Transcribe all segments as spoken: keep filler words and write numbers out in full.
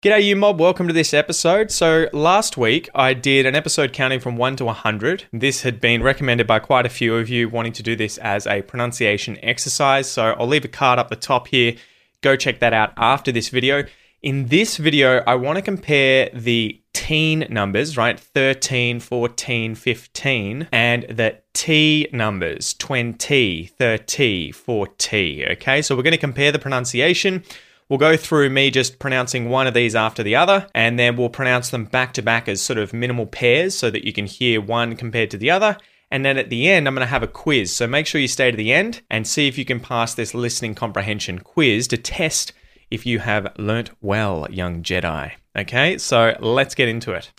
G'day you mob, welcome to this episode. So last week I did an episode counting from one to one hundred. This had been recommended by quite a few of you wanting to do this as a pronunciation exercise. So I'll leave a card up the top here. Go check that out after this video. In this video, I want to compare the teen numbers, right? thirteen, fourteen, fifteen, and the T numbers, twenty, thirty, forty. Okay, so we're going to compare the pronunciation. We'll go through me just pronouncing one of these after the other, and then we'll pronounce them back to back as sort of minimal pairs so that you can hear one compared to the other. And then at the end, I'm going to have a quiz. So make sure you stay to the end and see if you can pass this listening comprehension quiz to test if you have learnt well, young Jedi. Okay, so let's get into it.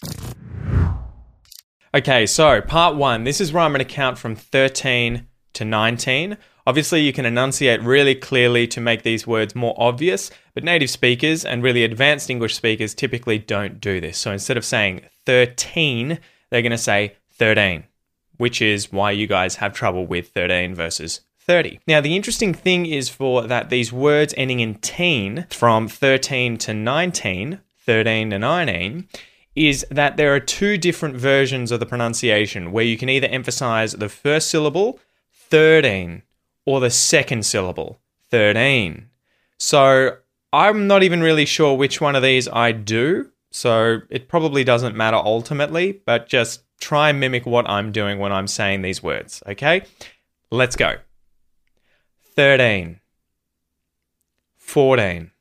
Okay, so part one. This is where I'm going to count from thirteen to nineteen. Obviously, you can enunciate really clearly to make these words more obvious, but native speakers and really advanced English speakers typically don't do this. So instead of saying thirteen, they're going to say thirteen, which is why you guys have trouble with thirteen versus thirty. Now, the interesting thing is for that these words ending in teen from thirteen to nineteen, thirteen to nineteen, is that there are two different versions of the pronunciation where you can either emphasize the first syllable, thirteen, or the second syllable, thirteen. So I'm not even really sure which one of these I do, so it probably doesn't matter ultimately, but just try and mimic what I'm doing when I'm saying these words, okay? Let's go. thirteen, fourteen,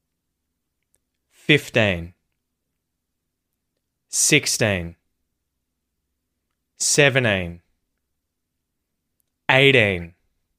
fifteen, sixteen, seventeen, eighteen,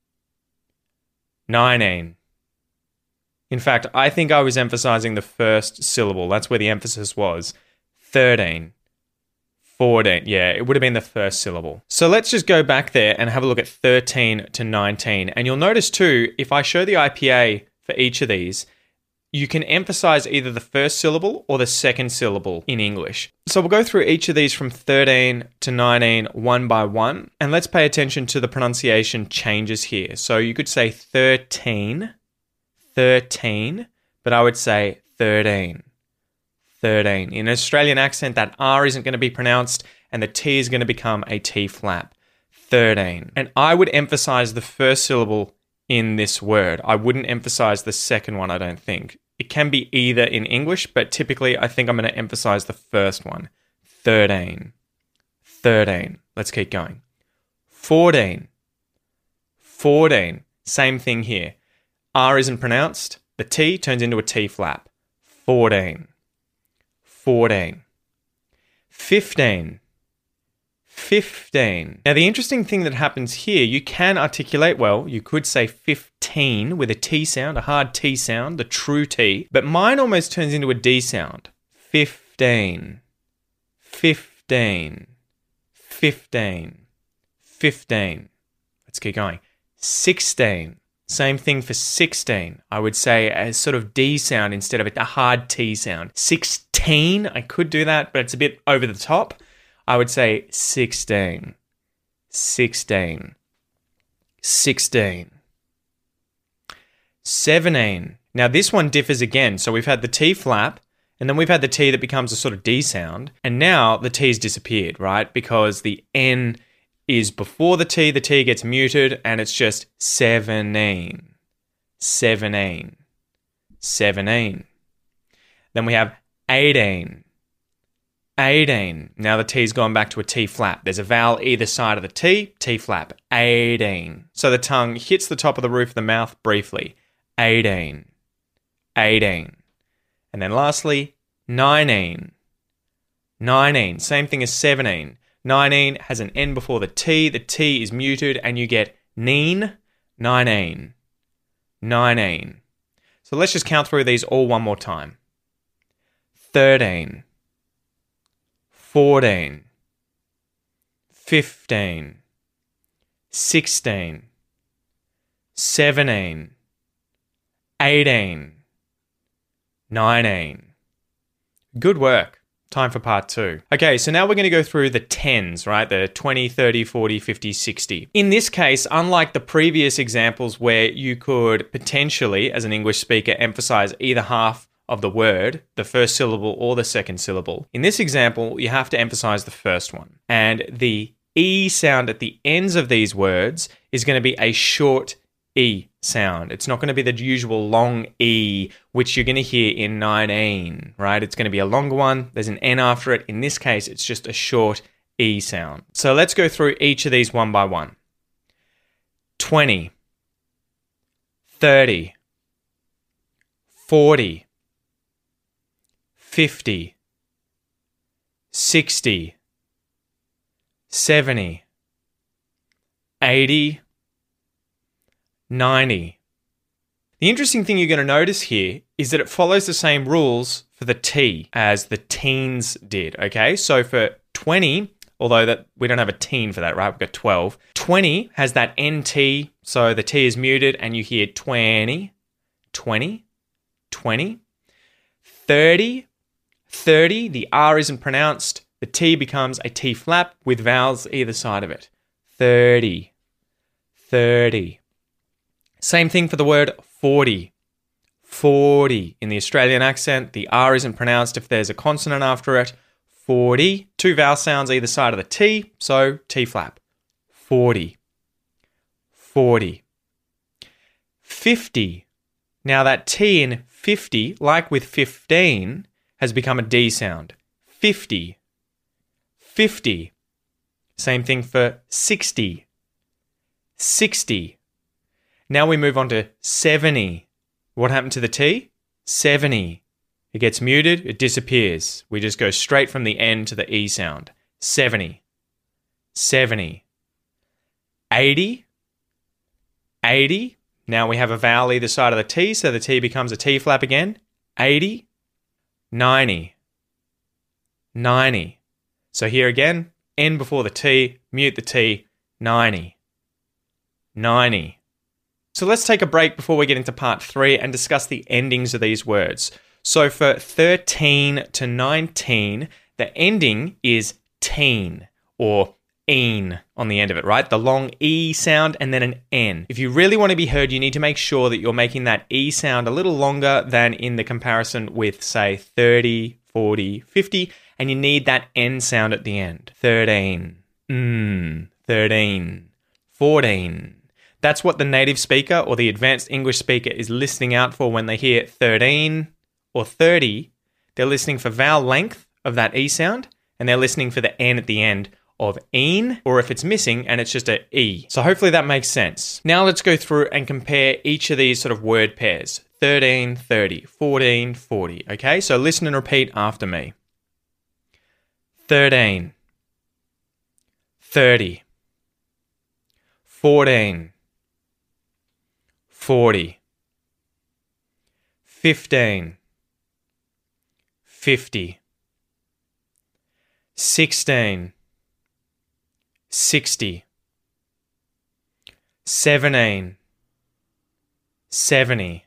nineteen. In fact, I think I was emphasizing the first syllable. That's where the emphasis was. thirteen, fourteen. Yeah, it would have been the first syllable. So let's just go back there and have a look at thirteen to nineteen. And you'll notice too, if I show the I P A for each of these, you can emphasize either the first syllable or the second syllable in English. So we'll go through each of these from thirteen to nineteen one by one, and let's pay attention to the pronunciation changes here. So you could say thirteen, thirteen, but I would say thirteen, thirteen. In an Australian accent, that R isn't going to be pronounced, and the T is going to become a T flap. thirteen. And I would emphasize the first syllable in this word. I wouldn't emphasize the second one, I don't think. It can be either in English, but typically I think I'm going to emphasize the first one. thirteen. thirteen. Let's keep going. fourteen. fourteen. Same thing here. R isn't pronounced. The T turns into a T flap. fourteen. fourteen. fifteen. fifteen. Now, the interesting thing that happens here, you can articulate well. You could say fifteen with a T sound, a hard T sound, the true T, but mine almost turns into a D sound. fifteen. fifteen. fifteen. fifteen. Let's keep going. sixteen. Same thing for sixteen. I would say a sort of D sound instead of a hard T sound. sixteen, I could do that, but it's a bit over the top. I would say sixteen, sixteen, sixteen, seventeen. Now this one differs again. So we've had the T flap, and then we've had the T that becomes a sort of D sound, and now the T's disappeared, right? Because the N is before the T, the T gets muted, and it's just seventeen, seventeen, seventeen. Then we have eighteen. eighteen. Now the T's gone back to a T flap. There's a vowel either side of the T, T flap. eighteen. So the tongue hits the top of the roof of the mouth briefly. eighteen. eighteen. And then lastly, nineteen. nineteen. Same thing as seventeen. nineteen has an N before the T. The T is muted and you get neen. nineteen. nineteen. So let's just count through these all one more time. thirteen. fourteen, fifteen, sixteen, seventeen, eighteen, nineteen. Good work. Time for part two. Okay, so now we're going to go through the tens, right? The twenty, thirty, forty, fifty, sixty. In this case, unlike the previous examples where you could potentially, as an English speaker, emphasize either half of the word, the first syllable or the second syllable. In this example, you have to emphasize the first one. And the E sound at the ends of these words is going to be a short E sound. It's not going to be the usual long E, which you're going to hear in nineteen, right? It's going to be a longer one. There's an N after it. In this case, it's just a short E sound. So let's go through each of these one by one. twenty, thirty, forty, fifty, sixty, seventy, eighty, ninety. The interesting thing you're going to notice here is that it follows the same rules for the T as the teens did, okay? So for twenty, although that we don't have a teen for that, right? We've got twelve. twenty has that N T, so the T is muted and you hear twenty, twenty, twenty. thirty, thirty, the R isn't pronounced. The T becomes a T flap with vowels either side of it. thirty, thirty. Same thing for the word forty. forty. In the Australian accent, the R isn't pronounced if there's a consonant after it. forty. Two vowel sounds either side of the T, so T flap. forty. forty. fifty. Now that T in fifty, like with fifteen, has become a D sound. fifty. fifty. Same thing for sixty. sixty. Now we move on to seventy. What happened to the T? seventy. It gets muted, it disappears. We just go straight from the N to the E sound. seventy. seventy. eighty. eighty. Now we have a vowel either side of the T, so the T becomes a T flap again. eighty. ninety. ninety. So here again, N before the T, mute the T, ninety. ninety. So let's take a break before we get into part three and discuss the endings of these words. So for thirteen to nineteen, the ending is teen or een on the end of it, right? The long E sound and then an N. If you really want to be heard, you need to make sure that you're making that E sound a little longer than in the comparison with, say, thirty, forty, fifty, and you need that N sound at the end. thirteen, mm, thirteen, fourteen. That's what the native speaker or the advanced English speaker is listening out for when they hear thirteen or thirty. They're listening for vowel length of that E sound, and they're listening for the N at the end of een, or if it's missing and it's just a E. So hopefully that makes sense. Now let's go through and compare each of these sort of word pairs. thirteen, thirty, fourteen, forty. Okay, so listen and repeat after me. thirteen, thirty, fourteen, forty, fifteen, fifty, sixteen, sixty, seventeen, seventy,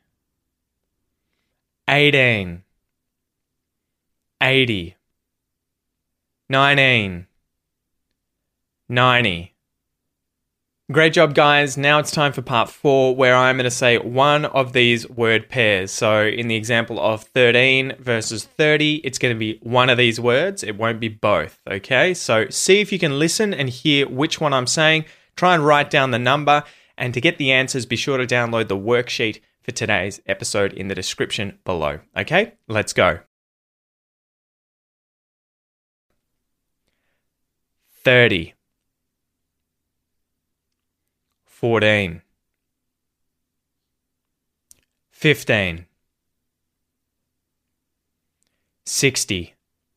eighteen, eighty, nineteen, ninety. Great job, guys. Now it's time for part four, where I'm going to say one of these word pairs. So in the example of thirteen versus thirty, it's going to be one of these words. It won't be both, okay? So see if you can listen and hear which one I'm saying. Try and write down the number. And to get the answers, be sure to download the worksheet for today's episode in the description below. Okay, let's go. thirty. fourteen, fifteen, sixty,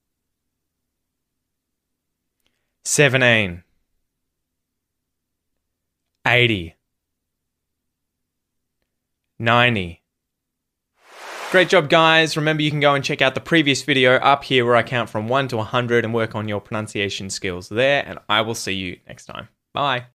seventeen, eighty, ninety. Great job, guys. Remember, you can go and check out the previous video up here where I count from one to one hundred and work on your pronunciation skills there, and I will see you next time. Bye.